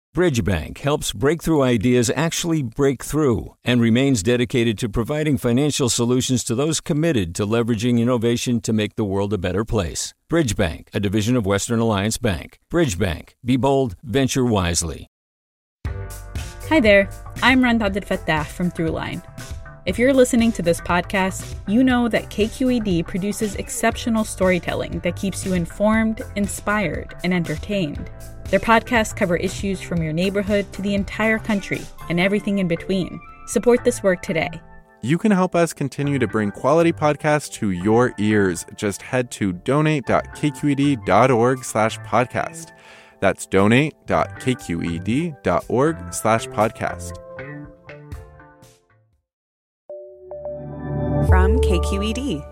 Bridgebank helps breakthrough ideas actually break through and remains dedicated to providing financial solutions to those committed to leveraging innovation to make the world a better place. Bridgebank, a division of Western Alliance Bank. Bridgebank. Be bold, venture wisely. Hi there, I'm Randa Abdel Fattah from Throughline. If you're listening to this podcast, you know that KQED produces exceptional storytelling that keeps you informed, inspired, and entertained. Their podcasts cover issues from your neighborhood to the entire country and everything in between. Support this work today. You can help us continue to bring quality podcasts to your ears. Just head to donate.kqed.org/podcast. That's donate.kqed.org/podcast. From KQED.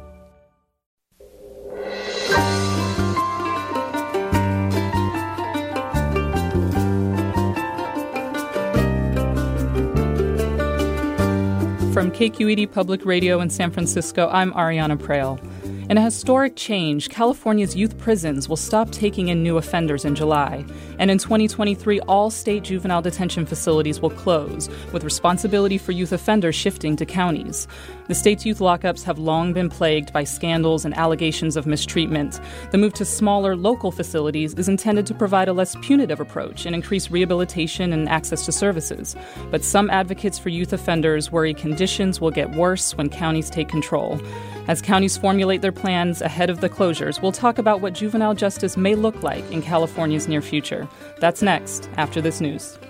From KQED Public Radio in San Francisco, I'm Ariana Prael. In a historic change, California's youth prisons will stop taking in new offenders in July. And in 2023, all state juvenile detention facilities will close, with responsibility for youth offenders shifting to counties. The state's youth lockups have long been plagued by scandals and allegations of mistreatment. The move to smaller local facilities is intended to provide a less punitive approach and increase rehabilitation and access to services. But some advocates for youth offenders worry conditions will get worse when counties take control. As counties formulate their plans ahead of the closures, we'll talk about what juvenile justice may look like in California's near future. That's next, after this news.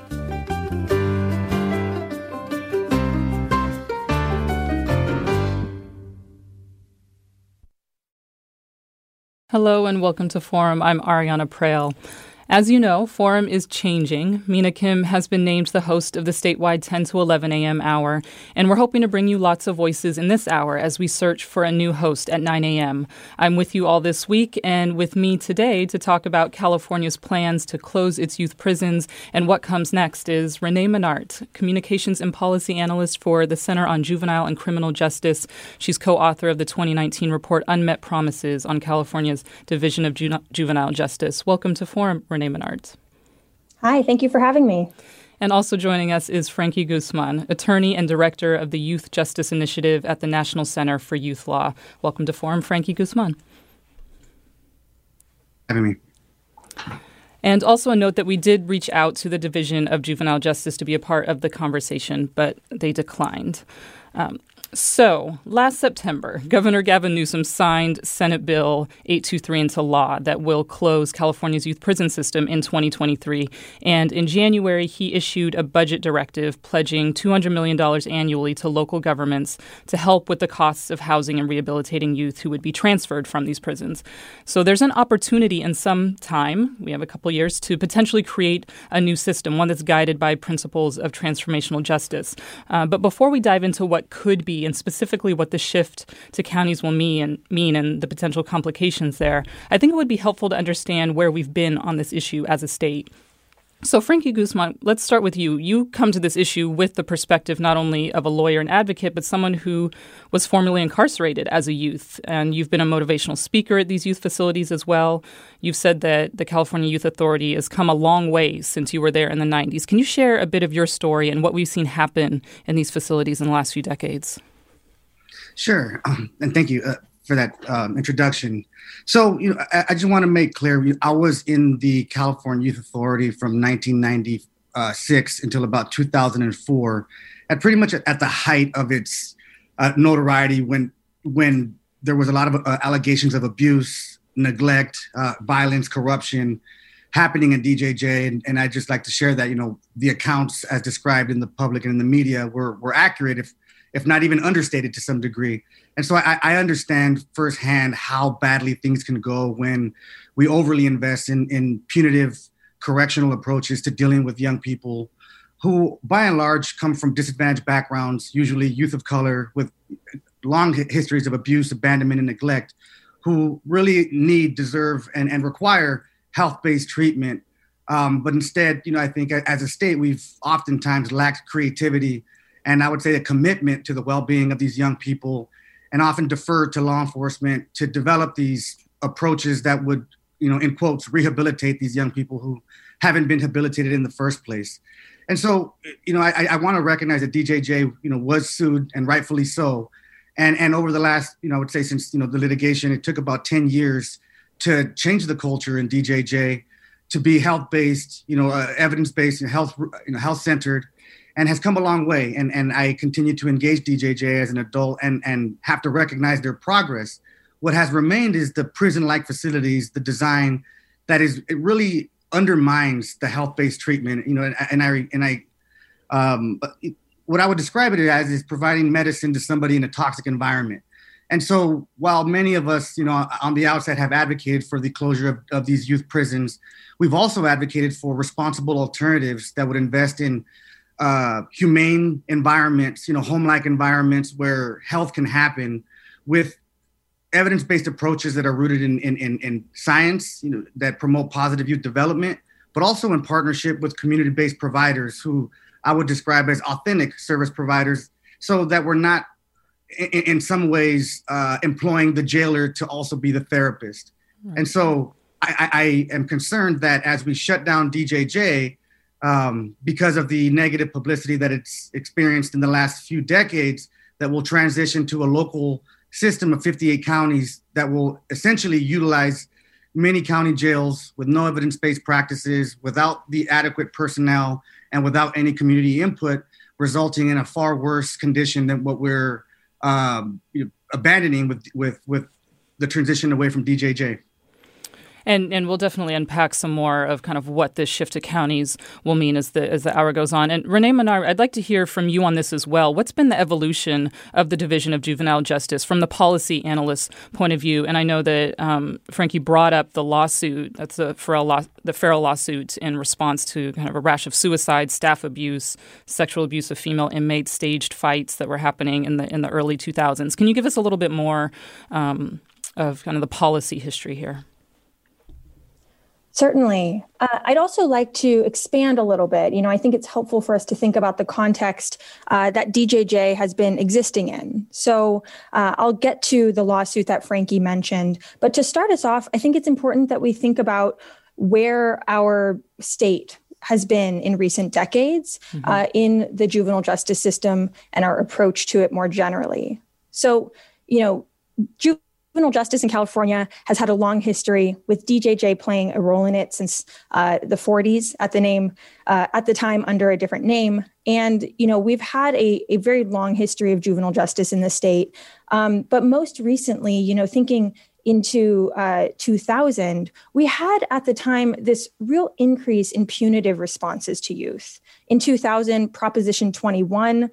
Hello and welcome to Forum. I'm Ariana Prael. As you know, Forum is changing. Mina Kim has been named the host of the statewide 10 to 11 a.m. hour, and we're hoping to bring you lots of voices in this hour as we search for a new host at 9 a.m. I'm with you all this week, and with me today to talk about California's plans to close its youth prisons and what comes next is Renee Menart, Communications and Policy Analyst for the Center on Juvenile and Criminal Justice. She's co-author of the 2019 report Unmet Promises on California's Division of Juvenile Justice. Welcome to Forum, Renee Menard. Hi, thank you for having me. And also joining us is Frankie Guzman, attorney and director of the Youth Justice Initiative at the National Center for Youth Law. Welcome to Forum, Frankie Guzman. Having me. And also a note that we did reach out to the Division of Juvenile Justice to be a part of the conversation, but they declined. So, last September, Governor Gavin Newsom signed Senate Bill 823 into law that will close California's youth prison system in 2023. And in January, he issued a budget directive pledging $200 million annually to local governments to help with the costs of housing and rehabilitating youth who would be transferred from these prisons. So there's an opportunity in some time, we have a couple years, to potentially create a new system, one that's guided by principles of transformational justice. But before we dive into what could be and specifically what the shift to counties will mean and the potential complications there, I think it would be helpful to understand where we've been on this issue as a state. So, Frankie Guzman, let's start with you. You come to this issue with the perspective not only of a lawyer and advocate, but someone who was formerly incarcerated as a youth. And you've been a motivational speaker at these youth facilities as well. You've said that the California Youth Authority has come a long way since you were there in the 90s. Can you share a bit of your story and what we've seen happen in these facilities in the last few decades? Sure. And thank you for that introduction. So, I just want to make clear, I was in the California Youth Authority from 1996 until about 2004, at pretty much at the height of its notoriety when there was a lot of allegations of abuse, neglect, violence, corruption happening in DJJ. And I just like to share that, the accounts as described in the public and in the media were accurate, if not even understated to some degree. And so I understand firsthand how badly things can go when we overly invest in punitive correctional approaches to dealing with young people who, by and large, come from disadvantaged backgrounds, usually youth of color with long histories of abuse, abandonment, and neglect, who really deserve, and require health-based treatment. But instead, I think as a state, we've oftentimes lacked creativity and I would say a commitment to the well-being of these young people, and often defer to law enforcement to develop these approaches that would, in quotes, rehabilitate these young people who haven't been habilitated in the first place. And so, I want to recognize that DJJ, was sued, and rightfully so. And over the last, I would say since, the litigation, it took about 10 years to change the culture in DJJ to be health-based, evidence-based, health-centered, and has come a long way. And I continue to engage DJJ as an adult and have to recognize their progress. What has remained is the prison-like facilities, the design it really undermines the health-based treatment, what I would describe it as is providing medicine to somebody in a toxic environment. And so while many of us, on the outside have advocated for the closure of these youth prisons, we've also advocated for responsible alternatives that would invest in humane environments, home-like environments where health can happen with evidence-based approaches that are rooted in science, that promote positive youth development, but also in partnership with community-based providers who I would describe as authentic service providers, so that we're not in some ways employing the jailer to also be the therapist. Right. And so I am concerned that as we shut down DJJ, because of the negative publicity that it's experienced in the last few decades, that will transition to a local system of 58 counties that will essentially utilize many county jails with no evidence-based practices, without the adequate personnel, and without any community input, resulting in a far worse condition than what we're abandoning with the transition away from DJJ. And we'll definitely unpack some more of kind of what this shift to counties will mean as the hour goes on. And Renee Manar, I'd like to hear from you on this as well. What's been the evolution of the Division of Juvenile Justice from the policy analyst's point of view? And I know that Frankie brought up the lawsuit, that's the Farrell lawsuit, in response to kind of a rash of suicide, staff abuse, sexual abuse of female inmates, staged fights that were happening in the early 2000s. Can you give us a little bit more of kind of the policy history here? Certainly. I'd also like to expand a little bit. I think it's helpful for us to think about the context that DJJ has been existing in. So I'll get to the lawsuit that Frankie mentioned. But to start us off, I think it's important that we think about where our state has been in recent decades in the juvenile justice system and our approach to it more generally. So, juvenile justice in California has had a long history, with DJJ playing a role in it since the 40s at the time under a different name. And, we've had a very long history of juvenile justice in the state. But most recently, thinking into 2000, we had at the time this real increase in punitive responses to youth. In 2000, Proposition 21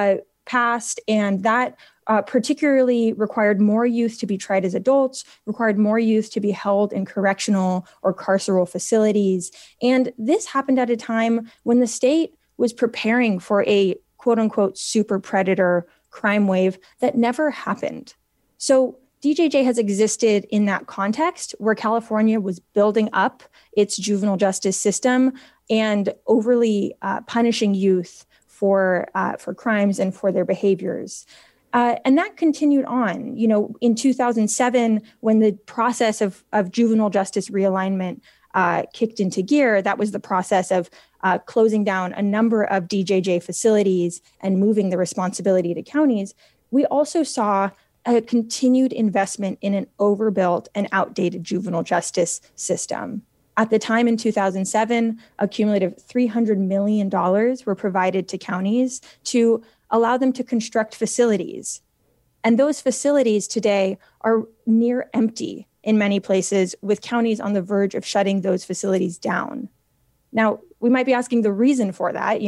passed, and that particularly required more youth to be tried as adults, required more youth to be held in correctional or carceral facilities. And this happened at a time when the state was preparing for a quote unquote super predator crime wave that never happened. So DJJ has existed in that context where California was building up its juvenile justice system and overly punishing youth for crimes and for their behaviors. And that continued on, in 2007, when the process of juvenile justice realignment kicked into gear. That was the process of closing down a number of DJJ facilities and moving the responsibility to counties. We also saw a continued investment in an overbuilt and outdated juvenile justice system. At the time in 2007, a cumulative $300 million were provided to counties to allow them to construct facilities. And those facilities today are near empty in many places, with counties on the verge of shutting those facilities down. Now, we might be asking the reason for that.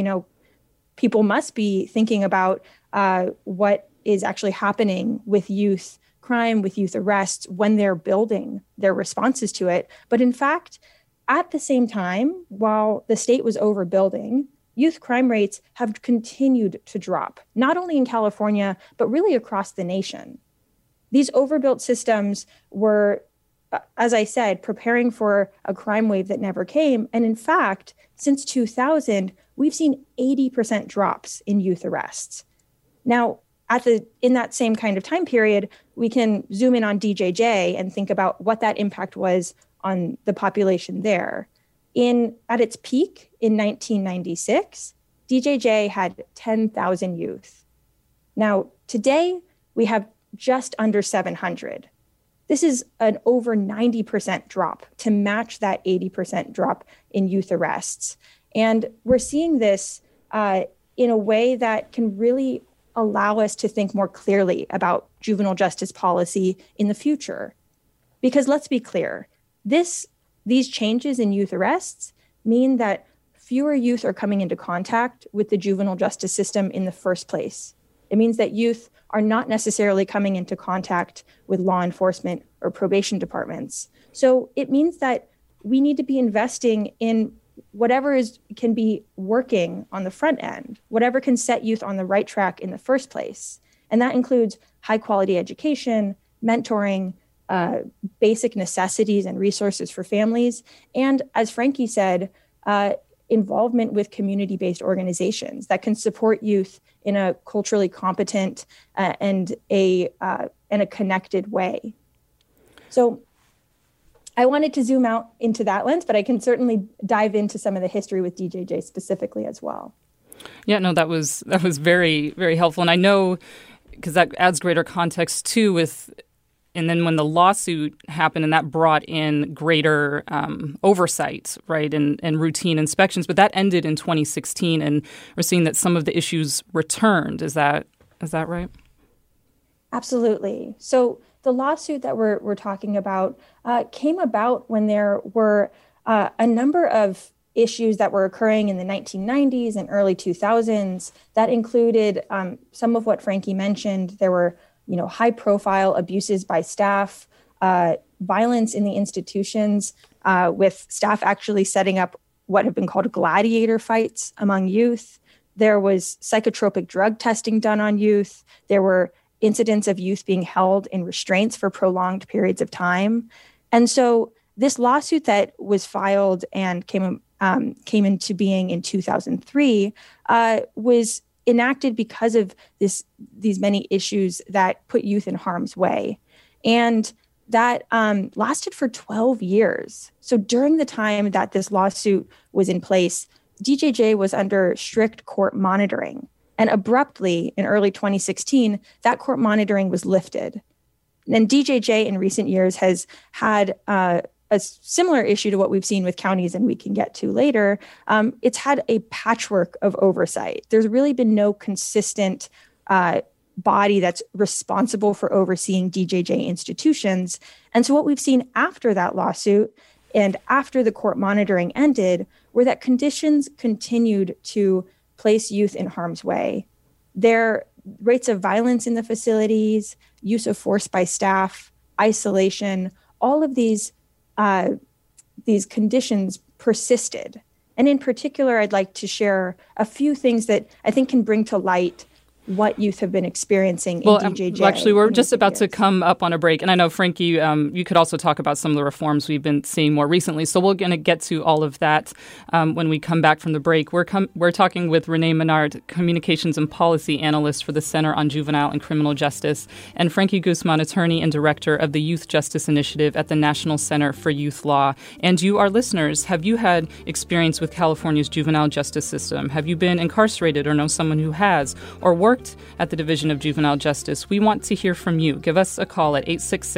People must be thinking about what is actually happening with youth crime, with youth arrests, when they're building their responses to it. But in fact, at the same time, while the state was overbuilding, youth crime rates have continued to drop, not only in California, but really across the nation. These overbuilt systems were, as I said, preparing for a crime wave that never came. And in fact, since 2000, we've seen 80% drops in youth arrests. Now, in that same kind of time period, we can zoom in on DJJ and think about what that impact was on the population there. At its peak in 1996, DJJ had 10,000 youth. Now, today, we have just under 700. This is an over 90% drop to match that 80% drop in youth arrests. And we're seeing this in a way that can really allow us to think more clearly about juvenile justice policy in the future. Because let's be clear, these changes in youth arrests mean that fewer youth are coming into contact with the juvenile justice system in the first place. It means that youth are not necessarily coming into contact with law enforcement or probation departments. So it means that we need to be investing in whatever can be working on the front end, whatever can set youth on the right track in the first place. And that includes high quality education, mentoring, basic necessities and resources for families. And as Frankie said, involvement with community-based organizations that can support youth in a culturally competent and a connected way. So I wanted to zoom out into that lens, but I can certainly dive into some of the history with DJJ specifically as well. Yeah, no, that was very, very helpful. And I know, because that adds greater context too and then when the lawsuit happened and that brought in greater oversight, right, and routine inspections, but that ended in 2016, and we're seeing that some of the issues returned. Is that right? Absolutely. So the lawsuit that we're talking about came about when there were a number of issues that were occurring in the 1990s and early 2000s that included some of what Frankie mentioned. There were high-profile abuses by staff, violence in the institutions, with staff actually setting up what have been called gladiator fights among youth. There was psychotropic drug testing done on youth. There were incidents of youth being held in restraints for prolonged periods of time. And so this lawsuit that was filed and came into being in 2003 was enacted because of these many issues that put youth in harm's way. And that lasted for 12 years. So during the time that this lawsuit was in place, DJJ was under strict court monitoring. And abruptly, in early 2016, that court monitoring was lifted. And DJJ in recent years has had a similar issue to what we've seen with counties, and we can get to later. It's had a patchwork of oversight. There's really been no consistent body that's responsible for overseeing DJJ institutions. And so what we've seen after that lawsuit and after the court monitoring ended were that conditions continued to place youth in harm's way. Their rates of violence in the facilities, use of force by staff, isolation, all of these conditions persisted. And in particular, I'd like to share a few things that I think can bring to light what youth have been experiencing in DJJ. Actually, we're just about to come up on a break. And I know, Frankie, you could also talk about some of the reforms we've been seeing more recently. So we're going to get to all of that when we come back from the break. We're talking with Renee Menard, Communications and Policy Analyst for the Center on Juvenile and Criminal Justice, and Frankie Guzman, Attorney and Director of the Youth Justice Initiative at the National Center for Youth Law. And you, our listeners, have you had experience with California's juvenile justice system? Have you been incarcerated or know someone who has, or worked at the Division of Juvenile Justice? We want to hear from you. Give us a call at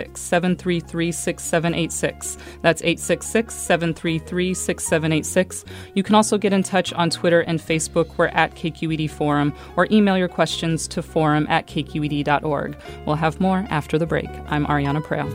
866-733-6786. That's 866-733-6786. You can also get in touch on Twitter and Facebook. We're at KQED Forum, or email your questions to forum@kqed.org. We'll have more after the break. I'm Ariana Prale.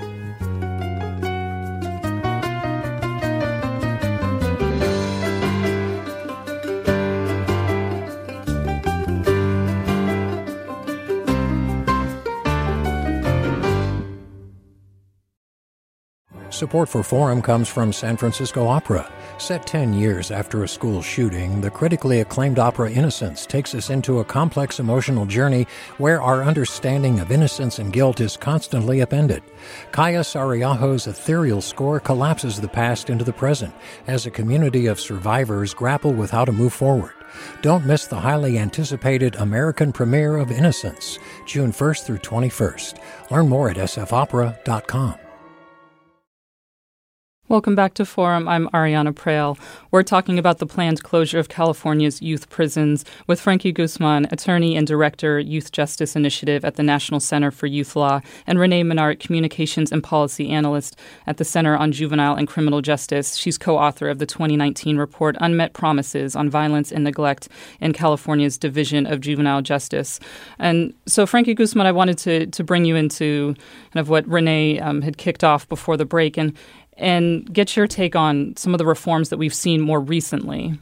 Support for Forum comes from San Francisco Opera. Set 10 years after a school shooting, the critically acclaimed opera Innocence takes us into a complex emotional journey where our understanding of innocence and guilt is constantly upended. Kaya Sariaho's ethereal score collapses the past into the present as a community of survivors grapple with how to move forward. Don't miss the highly anticipated American premiere of Innocence, June 1st through 21st. Learn more at sfopera.com. Welcome back to Forum. I'm Ariana Prael. We're talking about the planned closure of California's youth prisons with Frankie Guzman, attorney and director, Youth Justice Initiative at the National Center for Youth Law, and Renee Menard, communications and policy analyst at the Center on Juvenile and Criminal Justice. She's co-author of the 2019 report, Unmet Promises on Violence and Neglect in California's Division of Juvenile Justice. And so, Frankie Guzman, I wanted to bring you into kind of what Renee had kicked off before the break and get your take on some of the reforms that we've seen more recently.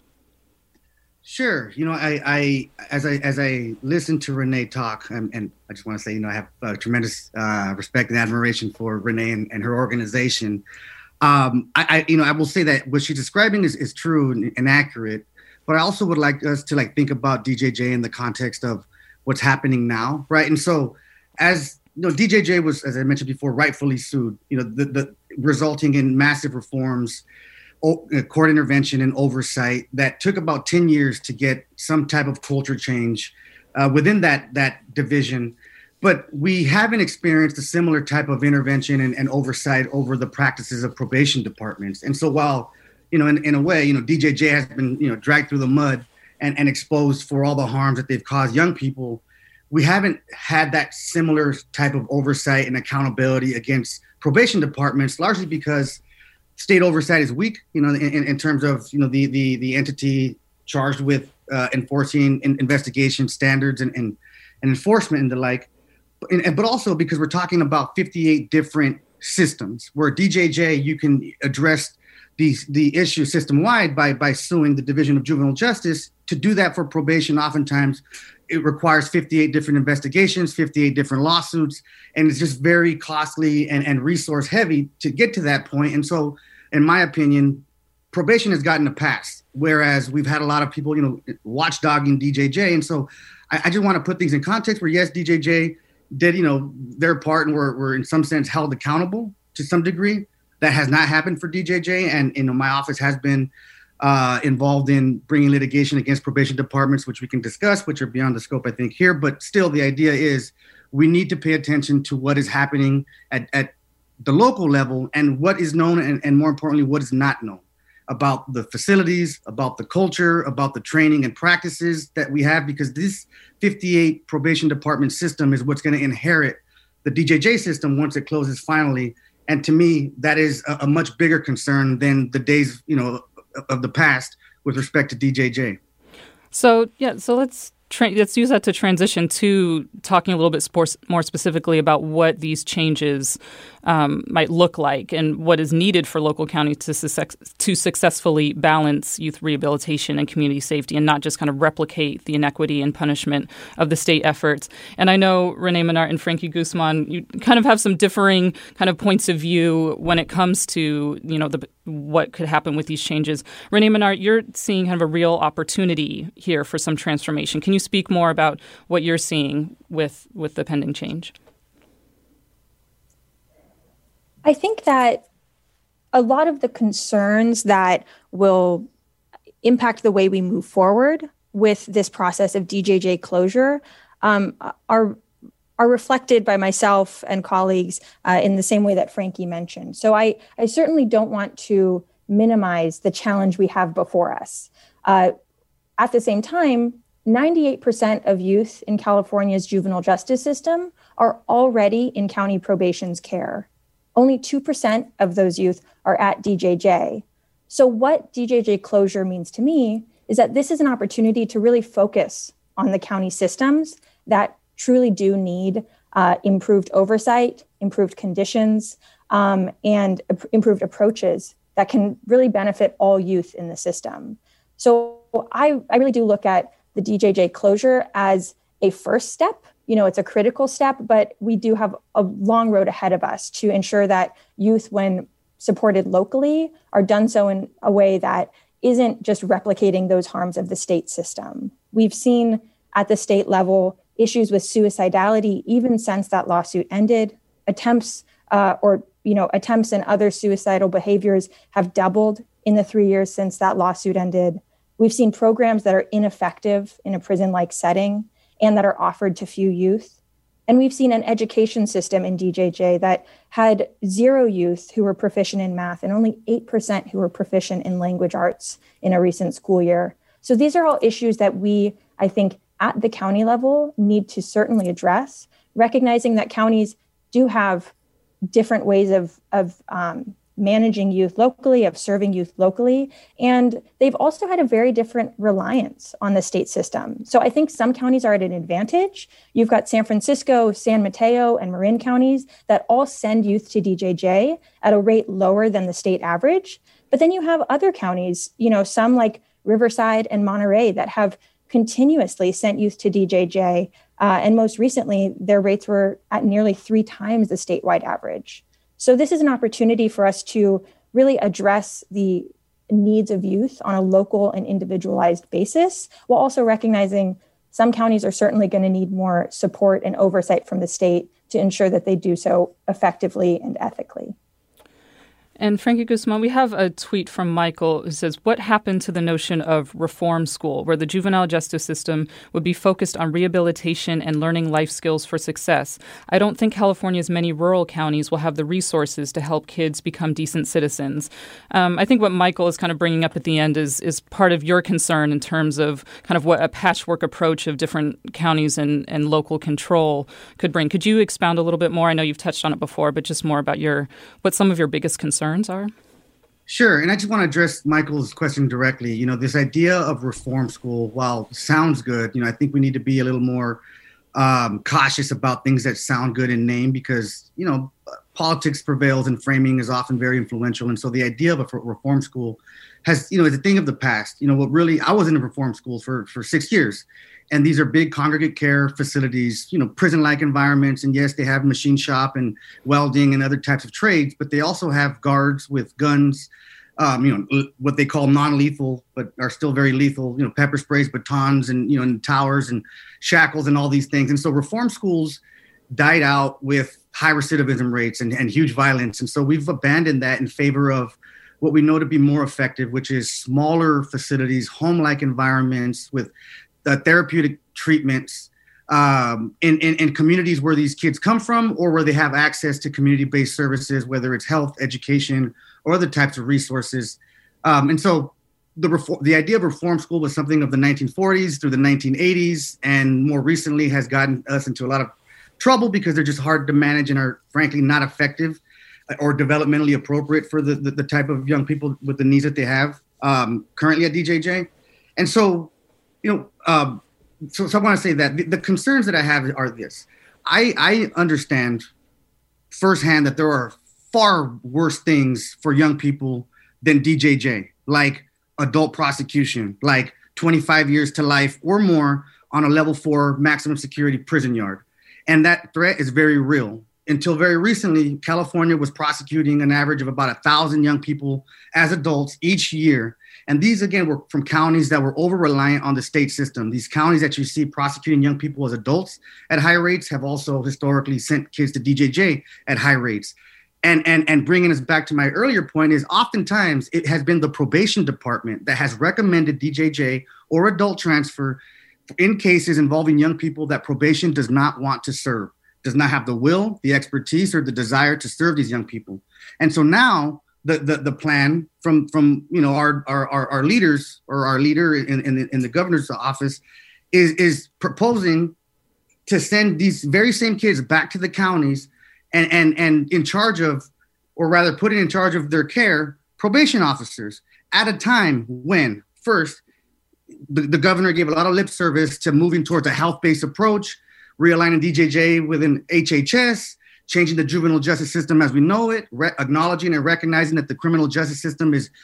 Sure. I as I listen to Renee talk, and I just want to say, I have tremendous respect and admiration for Renee and her organization. I will say that what she's describing is true and accurate, but I also would like us to think about DJJ in the context of what's happening now, right? And so, as DJJ was, as I mentioned before, rightfully sued. The resulting in massive reforms, court intervention, and oversight that took about 10 years to get some type of culture change within that division. But we haven't experienced a similar type of intervention and oversight over the practices of probation departments. And so while, in a way, DJJ has been, dragged through the mud and exposed for all the harms that they've caused young people, we haven't had that similar type of oversight and accountability against probation departments, largely because state oversight is weak, in terms of, the entity charged with enforcing investigation standards and enforcement and the like. But also because we're talking about 58 different systems where DJJ, you can address the issue system-wide by suing the Division of Juvenile Justice. To do that for probation, oftentimes it requires 58 different investigations, 58 different lawsuits, and it's just very costly and resource heavy to get to that point. And so, in my opinion, probation has gotten a pass, whereas we've had a lot of people, watchdogging DJJ. And so I just want to put things in context where, yes, DJJ did, their part and were in some sense held accountable to some degree. That has not happened for DJJ. And, my office has been involved in bringing litigation against probation departments, which we can discuss, which are beyond the scope, I think, here. But still, the idea is we need to pay attention to what is happening at the local level and what is known and more importantly, what is not known about the facilities, about the culture, about the training and practices that we have, because this 58 probation department system is what's going to inherit the DJJ system once it closes finally. And to me, that is a much bigger concern than the days, of the past with respect to DJJ. So let's use that to transition to talking a little bit more specifically about what these changes might look like and what is needed for local counties to successfully balance youth rehabilitation and community safety and not just kind of replicate the inequity and punishment of the state efforts. And I know Renee Menard and Frankie Guzman, you kind of have some differing kind of points of view when it comes to, what could happen with these changes. Renee Menard, you're seeing kind of a real opportunity here for some transformation. Can you speak more about what you're seeing with the pending change? I think that a lot of the concerns that will impact the way we move forward with this process of DJJ closure are reflected by myself and colleagues in the same way that Frankie mentioned. So I certainly don't want to minimize the challenge we have before us. At the same time, 98% of youth in California's juvenile justice system are already in county probation's care. Only 2% of those youth are at DJJ. So what DJJ closure means to me is that this is an opportunity to really focus on the county systems that truly do need improved oversight, improved conditions, and improved approaches that can really benefit all youth in the system. So I really do look at the DJJ closure as a first step. It's a critical step, but we do have a long road ahead of us to ensure that youth, when supported locally, are done so in a way that isn't just replicating those harms of the state system. We've seen at the state level issues with suicidality even since that lawsuit ended. Attempts and other suicidal behaviors have doubled in the 3 years since that lawsuit ended. We've seen programs that are ineffective in a prison-like setting and that are offered to few youth. And we've seen an education system in DJJ that had 0 youth who were proficient in math and only 8% who were proficient in language arts in a recent school year. So these are all issues that we, I think, at the county level need to certainly address, recognizing that counties do have different ways of managing youth locally, of serving youth locally. And they've also had a very different reliance on the state system. So I think some counties are at an advantage. You've got San Francisco, San Mateo, and Marin counties that all send youth to DJJ at a rate lower than the state average. But then you have other counties, some like Riverside and Monterey that have continuously sent youth to DJJ. And most recently, their rates were at nearly 3 times the statewide average. So this is an opportunity for us to really address the needs of youth on a local and individualized basis, while also recognizing some counties are certainly going to need more support and oversight from the state to ensure that they do so effectively and ethically. And Frankie Guzman, we have a tweet from Michael who says, what happened to the notion of reform school, where the juvenile justice system would be focused on rehabilitation and learning life skills for success? I don't think California's many rural counties will have the resources to help kids become decent citizens. I think what Michael is kind of bringing up at the end is part of your concern in terms of kind of what a patchwork approach of different counties and local control could bring. Could you expound a little bit more? I know you've touched on it before, but just more about what some of your biggest concerns are? Sure. And I just want to address Michael's question directly. This idea of reform school, while sounds good, I think we need to be a little more cautious about things that sound good in name because, politics prevails and framing is often very influential. And so the idea of a reform school is a thing of the past. I was in a reform school for 6 years. And these are big congregate care facilities, prison-like environments. And yes, they have machine shop and welding and other types of trades, but they also have guards with guns, what they call non-lethal, but are still very lethal, pepper sprays, batons, and, and towers and shackles and all these things. And so reform schools died out with high recidivism rates and huge violence. And so we've abandoned that in favor of what we know to be more effective, which is smaller facilities, home-like environments with therapeutic treatments in communities where these kids come from or where they have access to community-based services, whether it's health, education, or other types of resources. And so the idea of reform school was something of the 1940s through the 1980s, and more recently has gotten us into a lot of trouble because they're just hard to manage and are frankly not effective or developmentally appropriate for the type of young people with the needs that they have currently at DJJ. And so, so I want to say that the concerns that I have are this. I understand firsthand that there are far worse things for young people than DJJ, like adult prosecution, like 25 years to life or more on a level 4 maximum security prison yard. And that threat is very real. Until very recently, California was prosecuting an average of about 1,000 young people as adults each year. And these, again, were from counties that were over-reliant on the state system. These counties that you see prosecuting young people as adults at high rates have also historically sent kids to DJJ at high rates. And bringing us back to my earlier point is oftentimes it has been the probation department that has recommended DJJ or adult transfer in cases involving young people that probation does not want to serve, does not have the will, the expertise, or the desire to serve these young people. And so now the plan from our leaders, or our leader in the governor's office is proposing to send these very same kids back to the counties and in charge of, or rather putting in charge of their care, probation officers at a time when first the governor gave a lot of lip service to moving towards a health-based approach, realigning DJJ within HHS, changing the juvenile justice system as we know it, acknowledging and recognizing that the criminal justice system is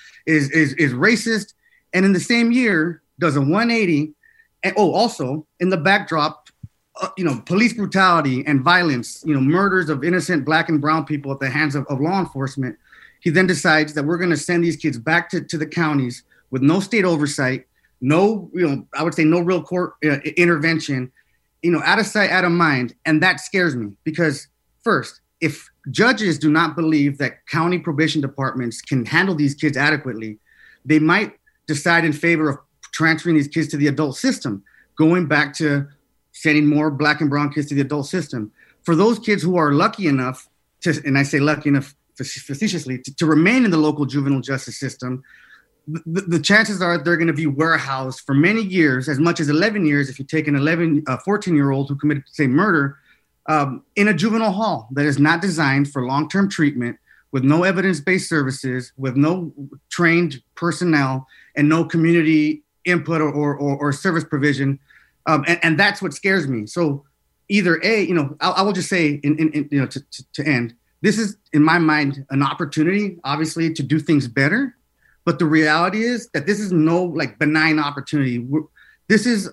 racist, and in the same year does a 180. And also in the backdrop, police brutality and violence, murders of innocent Black and brown people at the hands of law enforcement. He then decides that we're going to send these kids back to the counties with no state oversight, no real court intervention, out of sight, out of mind. And that scares me because first, if judges do not believe that county probation departments can handle these kids adequately, they might decide in favor of transferring these kids to the adult system, going back to sending more Black and brown kids to the adult system. For those kids who are lucky enough to, and I say lucky enough facetiously, to remain in the local juvenile justice system, the chances are they're going to be warehoused for many years, as much as 11 years, if you take an 14-year-old who committed, say, murder, in a juvenile hall that is not designed for long-term treatment, with no evidence-based services, with no trained personnel, and no community input or service provision. And that's what scares me. So either I will just say, to end, this is, in my mind, an opportunity, obviously, to do things better. But the reality is that this is no benign opportunity. This is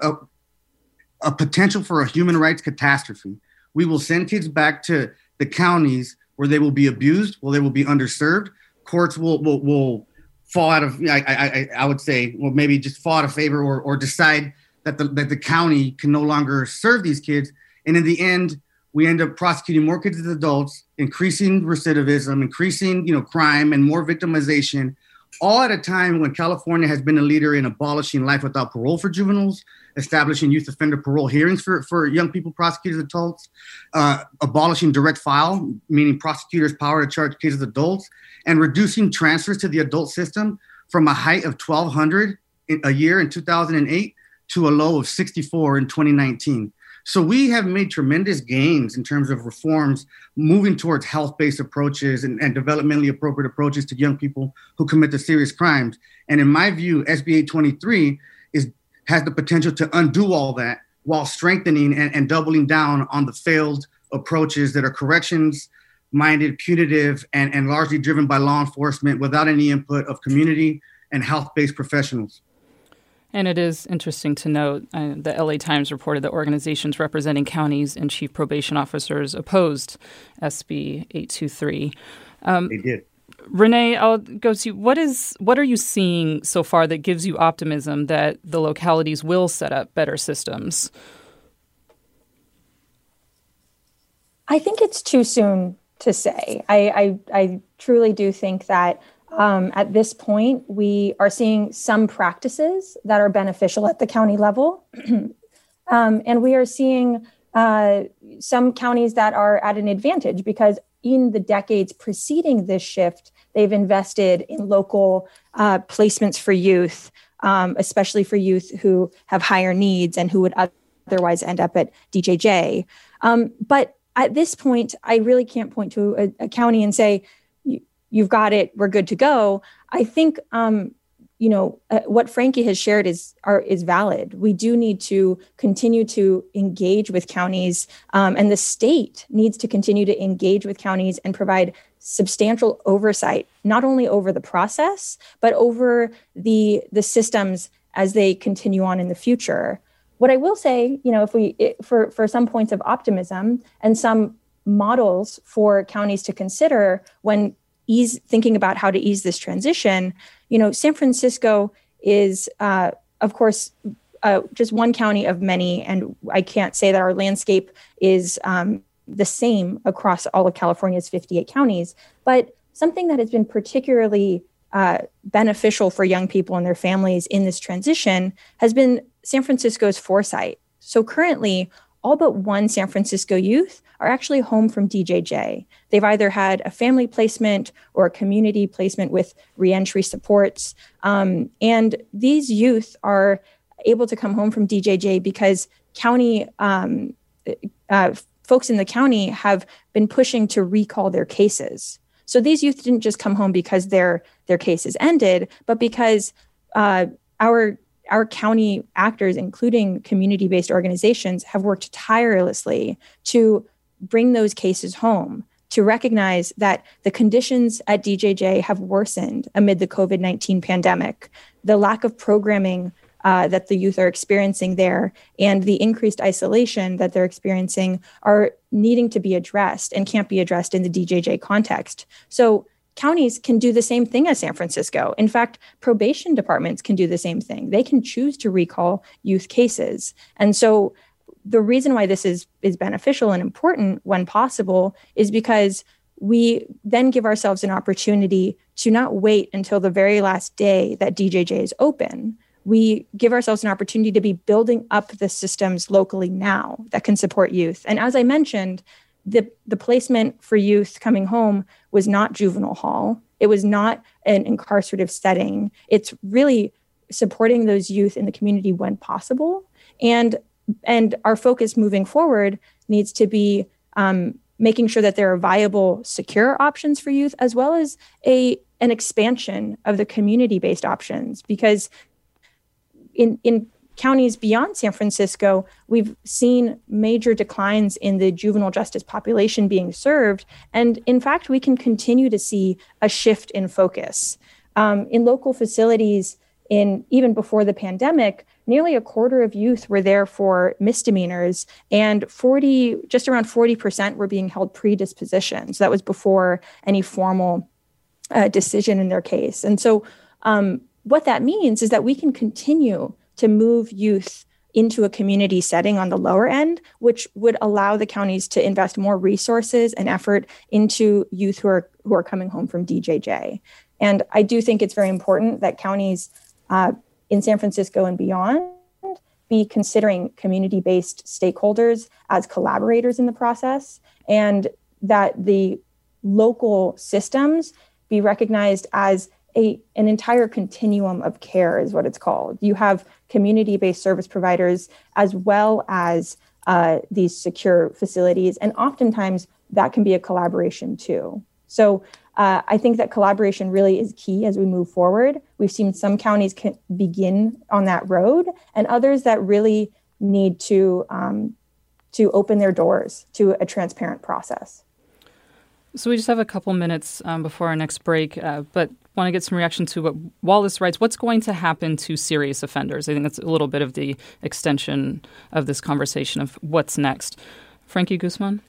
a potential for a human rights catastrophe. We will send kids back to the counties where they will be abused, where they will be underserved. Courts will fall out of, I would say, well, maybe just fall out of favor or decide that the county can no longer serve these kids. And in the end, we end up prosecuting more kids as adults, increasing recidivism, increasing crime, and more victimization, all at a time when California has been a leader in abolishing life without parole for juveniles, establishing youth offender parole hearings for young people prosecuted as adults, abolishing direct file, meaning prosecutors' power to charge kids as adults, and reducing transfers to the adult system from a height of 1,200 a year in 2008 to a low of 64 in 2019. So we have made tremendous gains in terms of reforms, moving towards health-based approaches and developmentally appropriate approaches to young people who commit the serious crimes. And in my view, SB 823 has the potential to undo all that while strengthening and doubling down on the failed approaches that are corrections-minded, punitive, and largely driven by law enforcement without any input of community and health-based professionals. And it is interesting to note the LA Times reported that organizations representing counties and chief probation officers opposed SB 823. They did. Renee, I'll go to you. What are you seeing so far that gives you optimism that the localities will set up better systems? I think it's too soon to say. I truly do think that at this point, we are seeing some practices that are beneficial at the county level. And we are seeing some counties that are at an advantage because in the decades preceding this shift, they've invested in local placements for youth, especially for youth who have higher needs and who would otherwise end up at DJJ. But at this point, I really can't point to a county and say, you've got it, we're good to go. I think, what Frankie has shared is valid. We do need to continue to engage with counties, and the state needs to continue to engage with counties and provide substantial oversight, not only over the process, but over the systems as they continue on in the future. What I will say, for some points of optimism and some models for counties to consider when thinking about how to ease this transition, San Francisco is, of course, just one county of many, and I can't say that our landscape is the same across all of California's 58 counties, but something that has been particularly beneficial for young people and their families in this transition has been San Francisco's foresight. So currently, all but one San Francisco youth are actually home from DJJ. They've either had a family placement or a community placement with reentry supports. And these youth are able to come home from DJJ because county folks in the county have been pushing to recall their cases. So these youth didn't just come home because their cases ended, but because our county actors, including community-based organizations, have worked tirelessly to bring those cases home, to recognize that the conditions at DJJ have worsened amid the COVID-19 pandemic. The lack of programming that the youth are experiencing there and the increased isolation that they're experiencing are needing to be addressed and can't be addressed in the DJJ context. So counties can do the same thing as San Francisco. In fact, probation departments can do the same thing. They can choose to recall youth cases. And so the reason why this is beneficial and important when possible is because we then give ourselves an opportunity to not wait until the very last day that DJJ is open. we give ourselves an opportunity to be building up the systems locally now that can support youth. And as I mentioned, the placement for youth coming home was not juvenile hall. It was not an incarcerative setting. It's really supporting those youth in the community when possible. And our focus moving forward needs to be making sure that there are viable, secure options for youth, as well as an expansion of the community-based options. Because in counties beyond San Francisco, we've seen major declines in the juvenile justice population being served. And in fact, we can continue to see a shift in focus. In local facilities, even before the pandemic, nearly a quarter of youth were there for misdemeanors, and just around 40% were being held predisposition. So that was before any formal decision in their case. And so what that means is that we can continue to move youth into a community setting on the lower end, which would allow the counties to invest more resources and effort into youth who are coming home from DJJ. And I do think it's very important that counties in San Francisco and beyond be considering community-based stakeholders as collaborators in the process, and that the local systems be recognized as an entire continuum of care, is what it's called. You have community-based service providers as well as these secure facilities, and oftentimes that can be a collaboration too. So I think that collaboration really is key as we move forward. We've seen some counties can begin on that road, and others that really need to open their doors to a transparent process. So we just have a couple minutes before our next break, but want to get some reaction to what Wallace writes. What's going to happen to serious offenders? I think that's a little bit of the extension of this conversation of what's next. Frankie Guzman?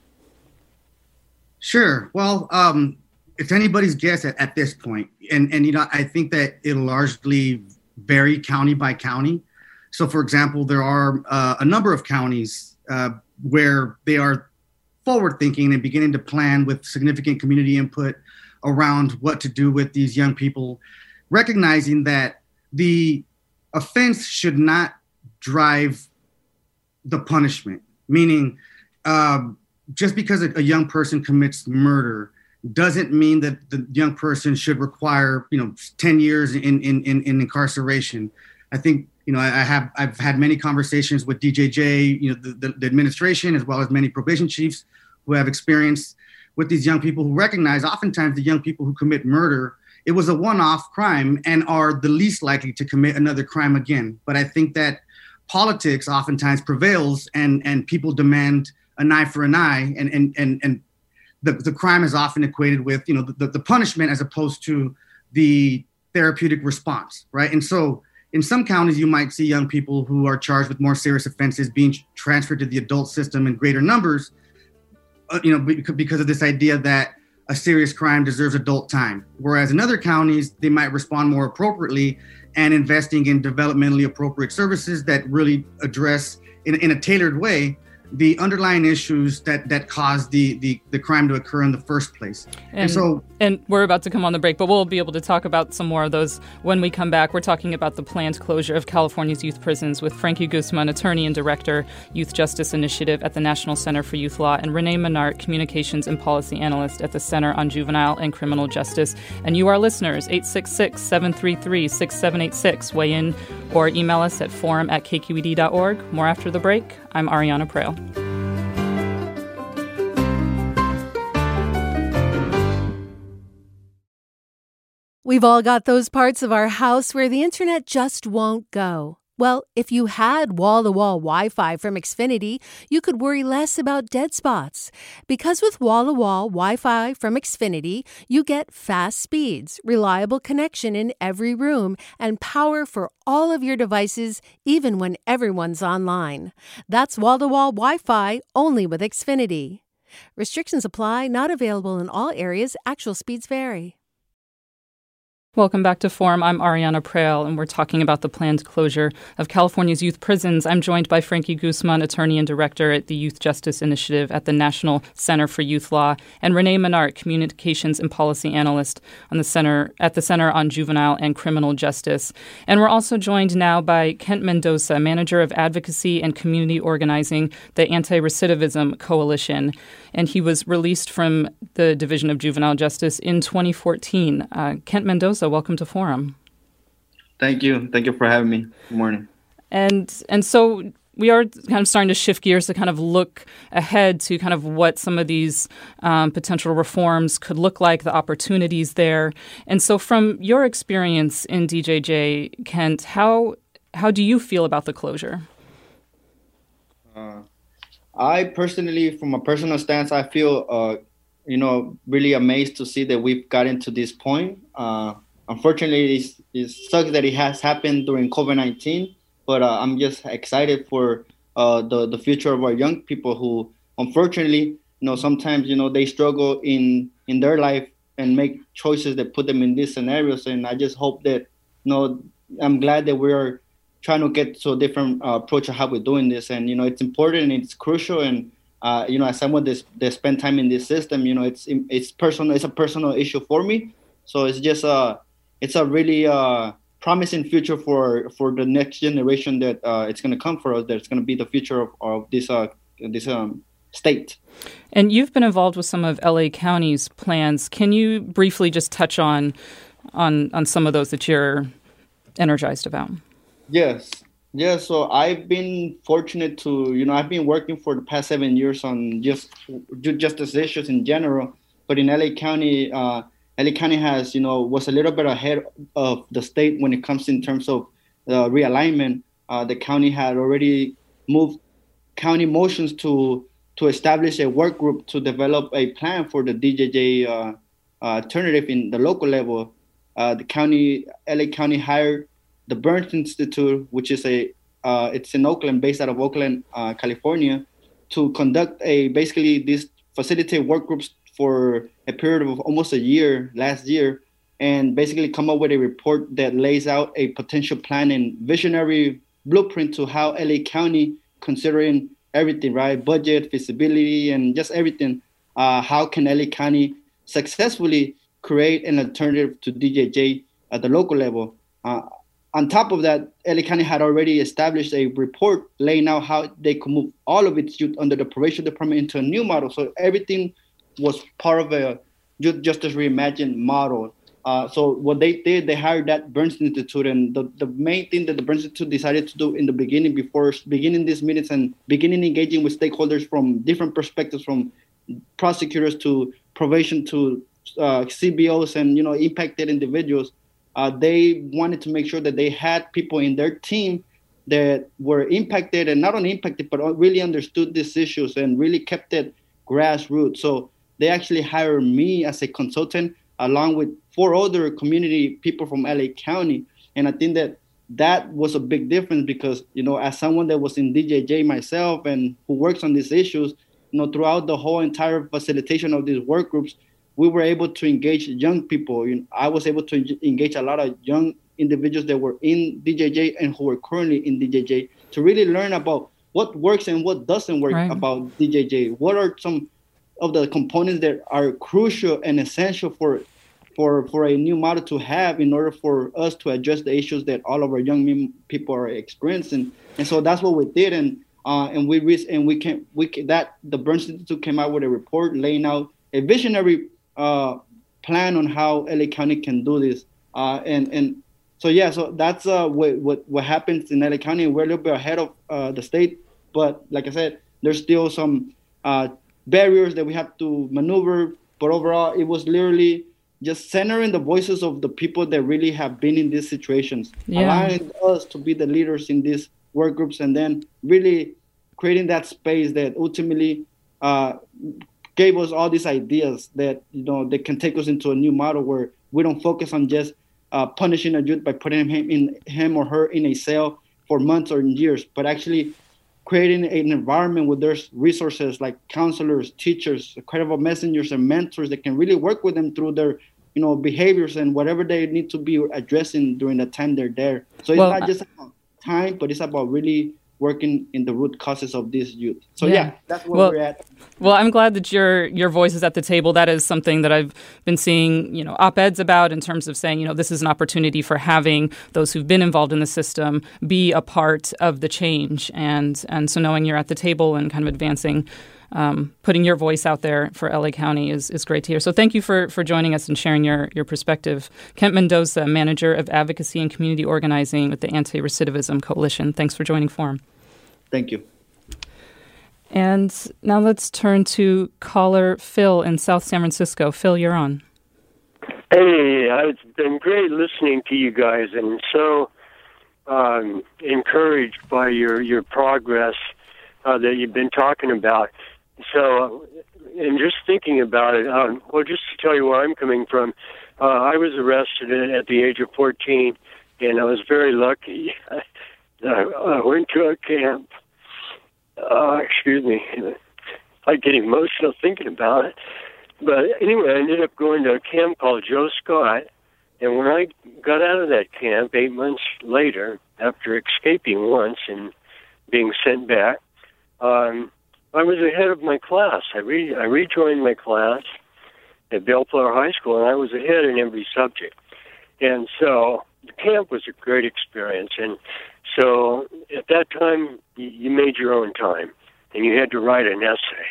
Sure. Well, it's anybody's guess at this point. And I think that it'll largely vary county by county. So, for example, there are a number of counties where they are forward thinking and beginning to plan with significant community input around what to do with these young people, recognizing that the offense should not drive the punishment, meaning just because a young person commits murder doesn't mean that the young person should require 10 years in incarceration. I think I've had many conversations with DJJ, the administration, as well as many probation chiefs who have experience with these young people, who recognize oftentimes the young people who commit murder, it was a one-off crime and are the least likely to commit another crime again. But I think that politics oftentimes prevails, and people demand an eye for an eye, and the crime is often equated with the punishment as opposed to the therapeutic response, right? And so in some counties, you might see young people who are charged with more serious offenses being transferred to the adult system in greater numbers, because of this idea that a serious crime deserves adult time. Whereas in other counties, they might respond more appropriately and investing in developmentally appropriate services that really address in a tailored way the underlying issues that caused the crime to occur in the first place. And we're about to come on the break, but we'll be able to talk about some more of those when we come back. We're talking about the planned closure of California's youth prisons with Frankie Guzman, attorney and director, Youth Justice Initiative at the National Center for Youth Law, and Renee Menart, communications and policy analyst at the Center on Juvenile and Criminal Justice. And you, our listeners, 866-733-6786. Weigh in or email us at forum@kqed.org. More after the break. I'm Ariana Proehl. We've all got those parts of our house where the internet just won't go. Well, if you had wall-to-wall Wi-Fi from Xfinity, you could worry less about dead spots. Because with wall-to-wall Wi-Fi from Xfinity, you get fast speeds, reliable connection in every room, and power for all of your devices, even when everyone's online. That's wall-to-wall Wi-Fi only with Xfinity. Restrictions apply, not available in all areas. Actual speeds vary. Welcome back to Forum. I'm Ariana Preal, and we're talking about the planned closure of California's youth prisons. I'm joined by Frankie Guzman, attorney and director at the Youth Justice Initiative at the National Center for Youth Law, and Renee Menard, communications and policy analyst at the Center on Juvenile and Criminal Justice. And we're also joined now by Kent Mendoza, manager of advocacy and community organizing, the Anti-Recidivism Coalition. And he was released from the Division of Juvenile Justice in 2014. Kent Mendoza, welcome to Forum. Thank you. Thank you for having me. Good morning. And so we are kind of starting to shift gears to kind of look ahead to kind of what some of these potential reforms could look like, the opportunities there. And so from your experience in DJJ, Kent, how do you feel about the closure? I personally, from a personal stance, I feel, really amazed to see that we've gotten to this point. Unfortunately, it sucks that it has happened during COVID-19, but I'm just excited for the future of our young people who, unfortunately, sometimes, they struggle in their life and make choices that put them in these scenarios. And I just hope that, I'm glad that we're trying to get to a different approach of how we're doing this. And, it's important and it's crucial. And, as someone that spent time in this system, it's personal. It's a personal issue for me. So it's just it's a really promising future for the next generation that it's going to come for us. That's going to be the future of this state. And you've been involved with some of LA County's plans. Can you briefly just touch on some of those that you're energized about? Yes. Yeah, so I've been fortunate to, I've been working for the past 7 years on justice issues in general. But in LA County has, was a little bit ahead of the state when it comes in terms of realignment. The county had already moved county motions to establish a work group to develop a plan for the DJJ alternative in the local level. LA County hired the Burns Institute, which is it's in Oakland, based out of Oakland, California, to conduct facilitate work groups for a period of almost a year last year, and basically come up with a report that lays out a potential plan and visionary blueprint to how LA County, considering everything, right? Budget, feasibility, and just everything. How can LA County successfully create an alternative to DJJ at the local level? On top of that, LA County had already established a report laying out how they could move all of its youth under the probation department into a new model. So everything was part of a Youth Justice Reimagined model. So what they did, they hired that Burns Institute. And the main thing that the Burns Institute decided to do in the beginning, before beginning these meetings and beginning engaging with stakeholders from different perspectives, from prosecutors to probation to CBOs and, impacted individuals, they wanted to make sure that they had people in their team that were impacted, and not only impacted, but really understood these issues and really kept it grassroots. So they actually hired me as a consultant along with 4 other community people from LA County. And I think that was a big difference because, as someone that was in DJJ myself and who works on these issues, throughout the whole entire facilitation of these work groups, we were able to engage young people. I was able to engage a lot of young individuals that were in DJJ and who were currently in DJJ to really learn about what works and what doesn't work about DJJ. What are some of the components that are crucial and essential for a new model to have in order for us to address the issues that all of our young people are experiencing. And so that's what we did. And the Burns Institute came out with a report laying out a visionary plan on how LA County can do this. So that's what happens in LA County. We're a little bit ahead of the state, but like I said, there's still some barriers that we have to maneuver. But overall, it was literally just centering the voices of the people that really have been in these situations, allowing us to be the leaders in these work groups, and then really creating that space that ultimately gave us all these ideas that, that can take us into a new model where we don't focus on just punishing a youth by putting him or her in a cell for months or years, but actually creating an environment where there's resources like counselors, teachers, credible messengers, and mentors that can really work with them through their, behaviors and whatever they need to be addressing during the time they're there. So it's not just about time, but it's about really working in the root causes of this youth. So that's where we're at. Well, I'm glad that your voice is at the table. That is something that I've been seeing, op-eds about in terms of saying, this is an opportunity for having those who've been involved in the system be a part of the change. And so knowing you're at the table and kind of advancing, putting your voice out there for LA County is great to hear. So thank you for joining us and sharing your perspective. Kent Mendoza, Manager of Advocacy and Community Organizing with the Anti-Recidivism Coalition. Thanks for joining Forum. Thank you. And now let's turn to caller Phil in South San Francisco. Phil, you're on. Hey, it's been great listening to you guys, and so encouraged by your progress that you've been talking about. So, and just thinking about it, just to tell you where I'm coming from, I was arrested at the age of 14, and I was very lucky. I went to a camp. Excuse me. I get emotional thinking about it. But anyway, I ended up going to a camp called Joe Scott. And when I got out of that camp 8 months later, after escaping once and being sent back, I was ahead of my class. I rejoined my class at Bellflower High School, and I was ahead in every subject. And so the camp was a great experience. And so at that time, you made your own time, and you had to write an essay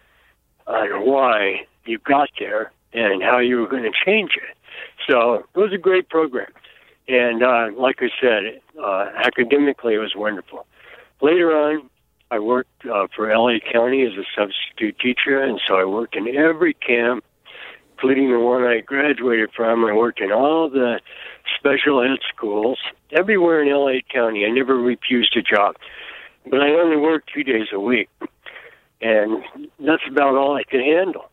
on why you got there and how you were going to change it. So it was a great program. And like I said, academically, it was wonderful. Later on, I worked for LA County as a substitute teacher, and so I worked in every camp, including the one I graduated from. I worked in all the special ed schools, everywhere in LA County. I never refused a job. But I only worked 2 days a week, and that's about all I could handle.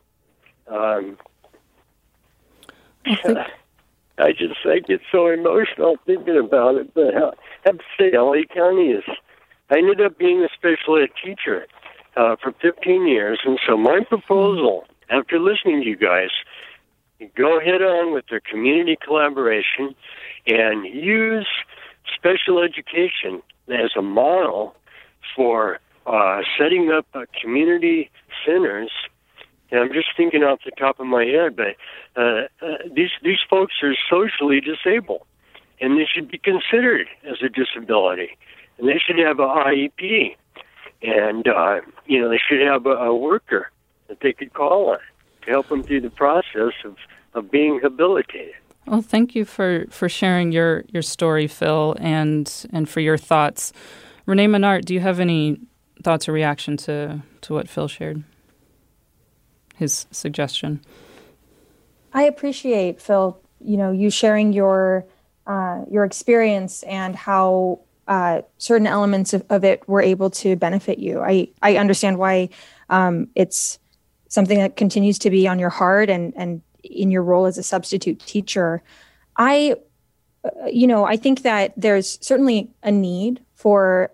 I get so emotional thinking about it, but I have to say LA County I ended up being a special ed teacher for 15 years, and so my proposal, after listening to you guys, go head on with their community collaboration and use special education as a model for setting up community centers. And I'm just thinking off the top of my head, but these folks are socially disabled, and they should be considered as a disability, and they should have an IEP, and they should have a worker that they could call on to help them through the process of being rehabilitated. Well, thank you for sharing your story, Phil, and for your thoughts. Renee Menard, do you have any thoughts or reaction to what Phil shared? His suggestion. I appreciate, Phil, you sharing your experience and how certain elements of it were able to benefit you. I understand why it's something that continues to be on your heart and in your role as a substitute teacher. I think that there's certainly a need for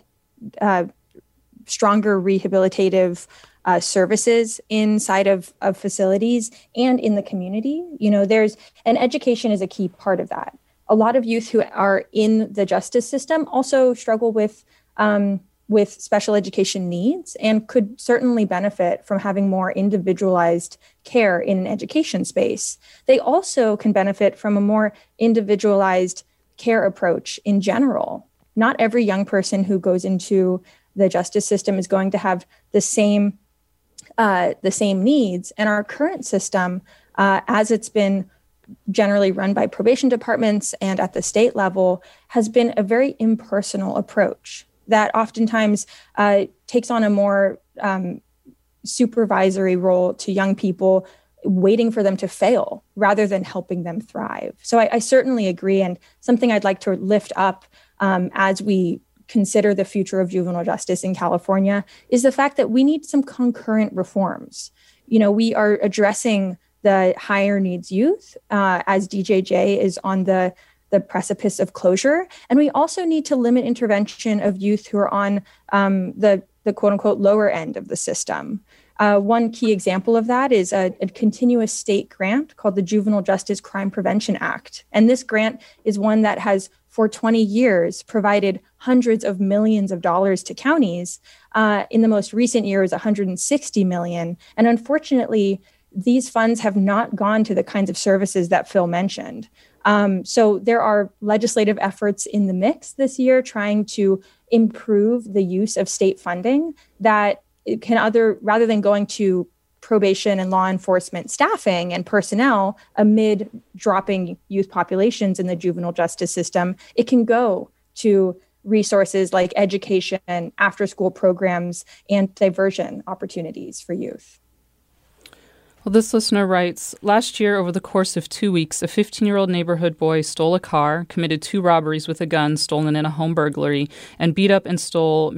stronger rehabilitative services inside of facilities and in the community. Education is a key part of that. A lot of youth who are in the justice system also struggle with special education needs and could certainly benefit from having more individualized care in an education space. They also can benefit from a more individualized care approach in general. Not every young person who goes into the justice system is going to have the same needs. And our current system, as it's been generally run by probation departments and at the state level, has been a very impersonal approach that oftentimes takes on a more supervisory role to young people, waiting for them to fail rather than helping them thrive. So I certainly agree. And something I'd like to lift up as we consider the future of juvenile justice in California is the fact that we need some concurrent reforms. We are addressing the higher needs youth as DJJ is on the precipice of closure. And we also need to limit intervention of youth who are on the quote unquote lower end of the system. One key example of that is a continuous state grant called the Juvenile Justice Crime Prevention Act. And this grant is one that has, for 20 years, provided hundreds of millions of dollars to counties. In the most recent year, it was $160 million. And unfortunately, these funds have not gone to the kinds of services that Phil mentioned. So there are legislative efforts in the mix this year trying to improve the use of state funding that rather than going to probation and law enforcement staffing and personnel amid dropping youth populations in the juvenile justice system, it can go to resources like education, after-school programs, and diversion opportunities for youth. Well, this listener writes, last year, over the course of 2 weeks, a 15-year-old neighborhood boy stole a car, committed 2 robberies with a gun stolen in a home burglary, and beat up and stole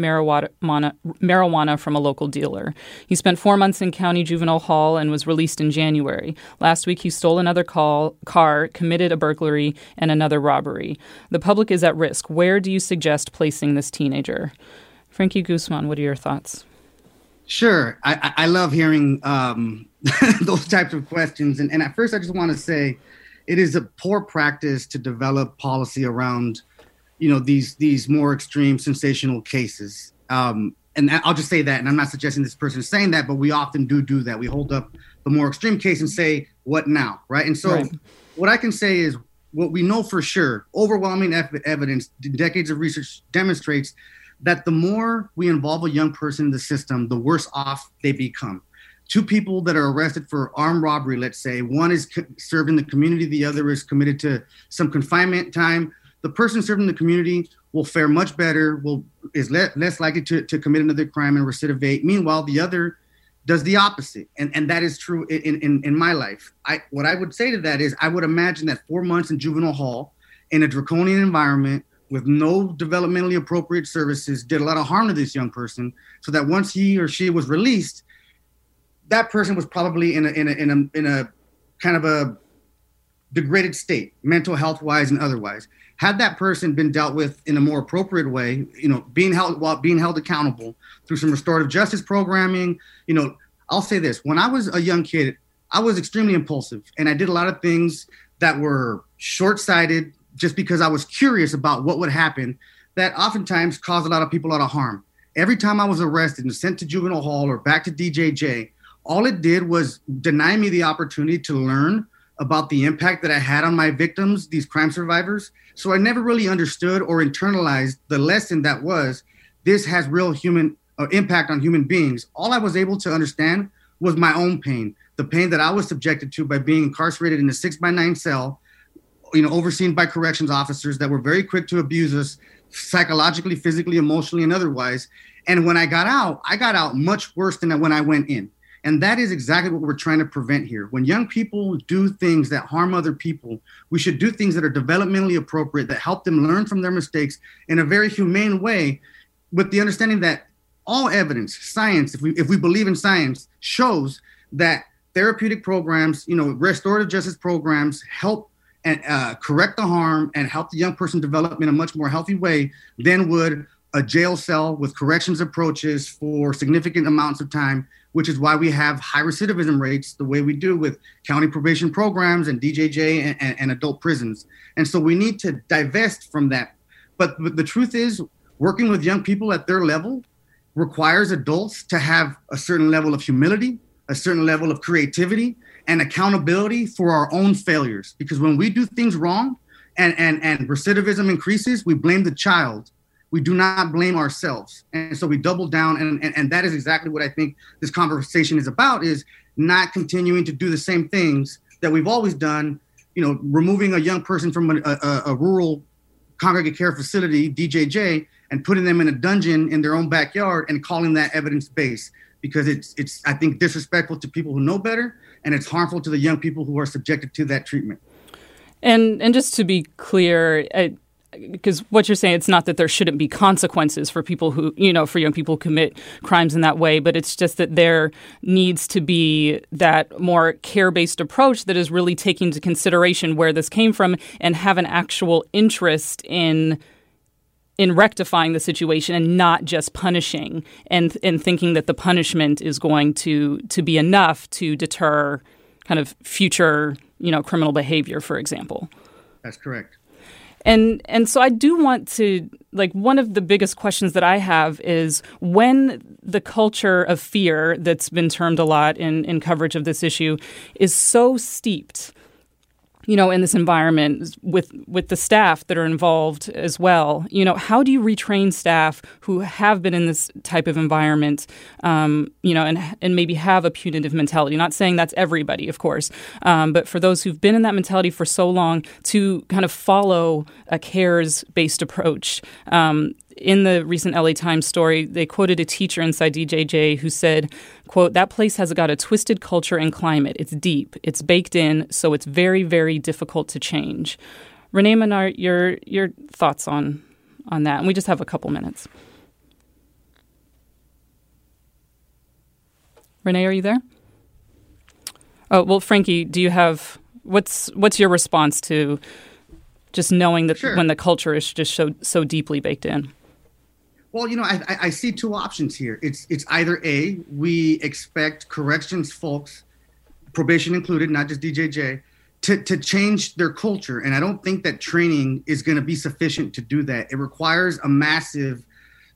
marijuana from a local dealer. He spent 4 months in county juvenile hall and was released in January. Last week, he stole another car, committed a burglary, and another robbery. The public is at risk. Where do you suggest placing this teenager? Frankie Guzman, what are your thoughts? Sure. I love hearing those types of questions. And at first, I just want to say it is a poor practice to develop policy around, these more extreme sensational cases. And I'll just say that, and I'm not suggesting this person is saying that, but we often do that. We hold up the more extreme case and say, what now, right? And so What I can say is what we know for sure, overwhelming evidence, decades of research demonstrates that the more we involve a young person in the system, the worse off they become. 2 people that are arrested for armed robbery, let's say, one is served in the community, the other is committed to some confinement time. The person served in the community will fare much better, is less likely to commit another crime and recidivate. Meanwhile, the other does the opposite. And that is true in my life. What I would say to that is I would imagine that 4 months in juvenile hall in a draconian environment with no developmentally appropriate services did a lot of harm to this young person, so that once he or she was released, that person was probably in a kind of a degraded state, mental health wise and otherwise. Had that person been dealt with in a more appropriate way, being held accountable through some restorative justice programming, I'll say this: when I was a young kid, I was extremely impulsive, and I did a lot of things that were short-sighted, just because I was curious about what would happen, that oftentimes caused a lot of people a lot of harm. Every time I was arrested and sent to juvenile hall or back to DJJ, all it did was deny me the opportunity to learn about the impact that I had on my victims, these crime survivors. So I never really understood or internalized the lesson that was, this has real human impact on human beings. All I was able to understand was my own pain, the pain that I was subjected to by being incarcerated in a 6x9 cell, overseen by corrections officers that were very quick to abuse us psychologically, physically, emotionally, and otherwise. And when I got out much worse than when I went in. And that is exactly what we're trying to prevent here. When young people do things that harm other people, we should do things that are developmentally appropriate, that help them learn from their mistakes in a very humane way, with the understanding that all evidence, science, if we believe in science, shows that therapeutic programs, restorative justice programs help and correct the harm and help the young person develop in a much more healthy way than would a jail cell with corrections approaches for significant amounts of time, which is why we have high recidivism rates the way we do with county probation programs and DJJ and adult prisons. And so we need to divest from that. But the truth is, working with young people at their level requires adults to have a certain level of humility, a certain level of creativity, and accountability for our own failures. Because when we do things wrong and recidivism increases, we blame the child. We do not blame ourselves. And so we double down. And that is exactly what I think this conversation is about, is not continuing to do the same things that we've always done, removing a young person from a rural congregate care facility, DJJ, and putting them in a dungeon in their own backyard and calling that evidence-based, because it's I think, disrespectful to people who know better, and it's harmful to the young people who are subjected to that treatment. And just to be clear, because what you're saying, it's not that there shouldn't be consequences for people who, for young people who commit crimes in that way, but it's just that there needs to be that more care-based approach that is really taking into consideration where this came from and have an actual interest in in rectifying the situation and not just punishing and thinking that the punishment is going to be enough to deter kind of future, criminal behavior, for example. That's correct. And so I do want to, one of the biggest questions that I have is when the culture of fear that's been termed a lot in coverage of this issue is so steeped, in this environment with the staff that are involved as well, how do you retrain staff who have been in this type of environment, and maybe have a punitive mentality? Not saying that's everybody, of course, but for those who've been in that mentality for so long to kind of follow a cares-based approach. In the recent LA Times story, they quoted a teacher inside DJJ who said, quote, "That place has got a twisted culture and climate. It's deep. It's baked in, so it's very, very difficult to change." Renee Menard, your thoughts on that? And we just have a couple minutes. Renee, are you there? Oh, well, Frankie, do you have what's your response to just knowing that when the culture is just so deeply baked in? Well, I see two options here. It's either A, we expect corrections folks, probation included, not just DJJ, to change their culture. And I don't think that training is going to be sufficient to do that. It requires a massive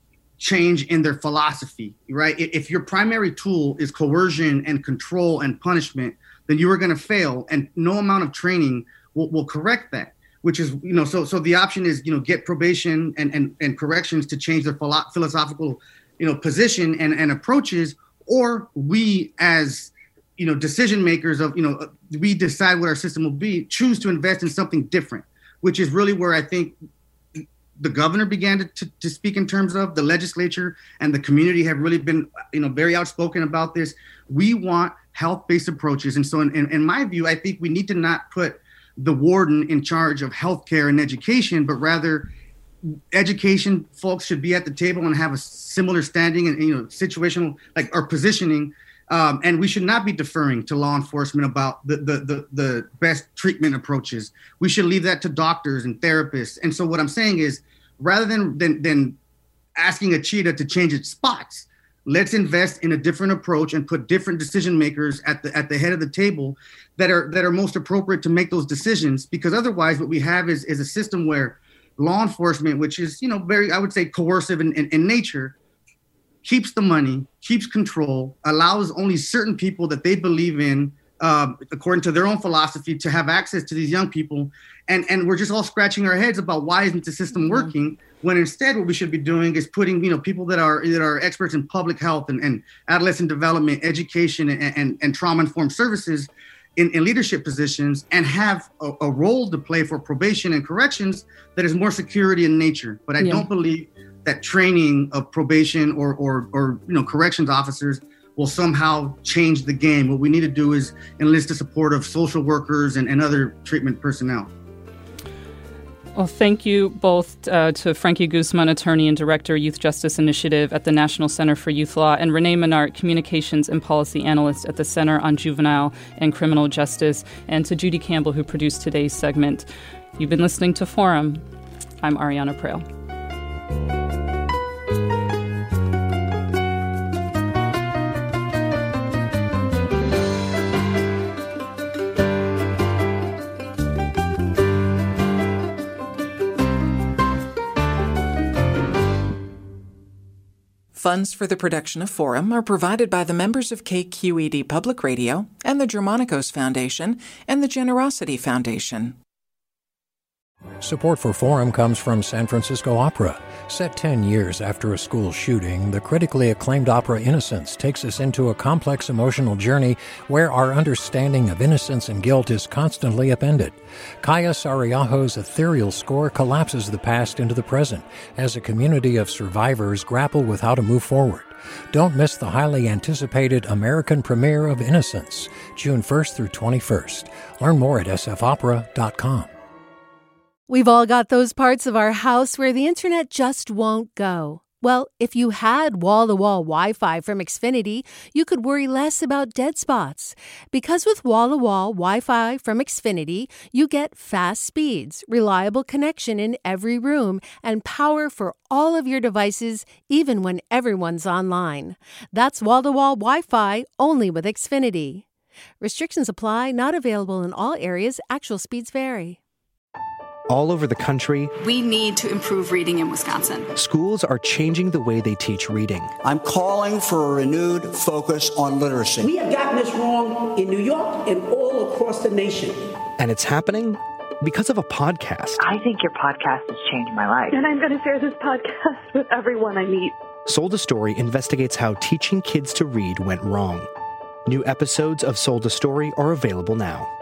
change in their philosophy, right? If your primary tool is coercion and control and punishment, then you are going to fail. And no amount of training will correct that. Which is, so the option is, get probation and corrections to change their philosophical, position and approaches, or we as, decision makers of, we decide what our system will be, choose to invest in something different, which is really where I think the governor began to speak in terms of the legislature and the community have really been, very outspoken about this. We want health-based approaches. And so in my view, I think we need to not put the warden in charge of healthcare and education, but rather education folks should be at the table and have a similar standing and, situational, or positioning. And we should not be deferring to law enforcement about the best treatment approaches. We should leave that to doctors and therapists. And so what I'm saying is, rather than asking a cheetah to change its spots, let's invest in a different approach and put different decision makers at the head of the table that are most appropriate to make those decisions. Because otherwise, what we have is a system where law enforcement, which is very, I would say, coercive in nature, keeps the money, keeps control, allows only certain people that they believe in, according to their own philosophy, to have access to these young people. And we're just all scratching our heads about why isn't the system working, when instead what we should be doing is putting, people that are experts in public health and adolescent development, education, and trauma-informed services in leadership positions, and have a role to play for probation and corrections that is more security in nature. But I don't believe that training of probation or corrections officers will somehow change the game. What we need to do is enlist the support of social workers and other treatment personnel. Well, thank you both to Frankie Guzman, attorney and director, Youth Justice Initiative at the National Center for Youth Law, and Renee Menard, communications and policy analyst at the Center on Juvenile and Criminal Justice, and to Judy Campbell, who produced today's segment. You've been listening to Forum. I'm Ariana Prale. Funds for the production of Forum are provided by the members of KQED Public Radio and the Germanicos Foundation and the Generosity Foundation. Support for Forum comes from San Francisco Opera. Set 10 years after a school shooting, the critically acclaimed opera Innocence takes us into a complex emotional journey where our understanding of innocence and guilt is constantly upended. Kaya Sariaho's ethereal score collapses the past into the present as a community of survivors grapple with how to move forward. Don't miss the highly anticipated American premiere of Innocence, June 1st through 21st. Learn more at sfopera.com. We've all got those parts of our house where the internet just won't go. Well, if you had wall-to-wall Wi-Fi from Xfinity, you could worry less about dead spots. Because with wall-to-wall Wi-Fi from Xfinity, you get fast speeds, reliable connection in every room, and power for all of your devices, even when everyone's online. That's wall-to-wall Wi-Fi only with Xfinity. Restrictions apply, not available in all areas. Actual speeds vary. All over the country, we need to improve reading in Wisconsin. Schools are changing the way they teach reading. I'm calling for a renewed focus on literacy. We have gotten this wrong in New York and all across the nation. And it's happening because of a podcast. I think your podcast has changed my life. And I'm going to share this podcast with everyone I meet. Sold a Story investigates how teaching kids to read went wrong. New episodes of Sold a Story are available now.